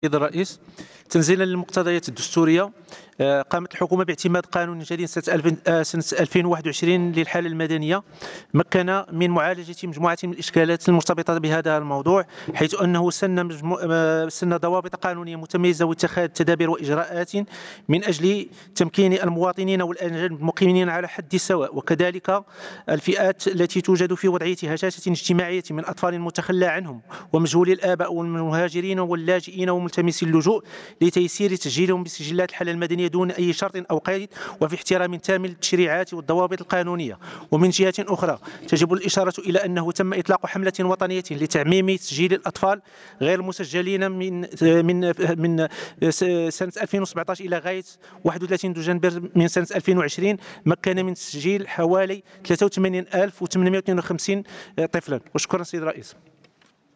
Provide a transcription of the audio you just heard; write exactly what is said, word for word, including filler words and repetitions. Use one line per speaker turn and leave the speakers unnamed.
سيد الرئيس، تنزيلا للمقتضيات الدستورية، آه، قامت الحكومة باعتماد قانون جديد سنة ألفين آه، سنة ألفين وواحد وعشرين للحالة المدنية، مكن من معالجة مجموعة من الإشكالات المرتبطة بهذا الموضوع، حيث أنه سن مجمو... آه، سن ضوابط قانونية متميزة واتخاذ تدابير وإجراءات من أجل تمكين المواطنين والأجانب المقيمين على حد السواء، وكذلك الفئات التي توجد في وضعية هشاشة اجتماعية من أطفال متخلى عنهم ومجهولي الآباء والمهاجرين واللاجئين وملتمسي اللجوء، لتيسير تسجيلهم بسجلات الحالة المدنية دون أي شرط أو قيد، وفي احترام تام للتشريعات والضوابط القانونية. ومن جهة أخرى تجب الإشارة إلى أنه تم إطلاق حملة وطنية لتعميم تسجيل الأطفال غير المسجلين من من من سنة ألفين وسبعة عشر إلى غاية واحد وثلاثين دجنبر من سنة ألفين وعشرين، مكن من تسجيل حوالي ثلاثة وثمانين ألف وثمانمائة واثنين وخمسين طفلا. وشكرا سيد الرئيس.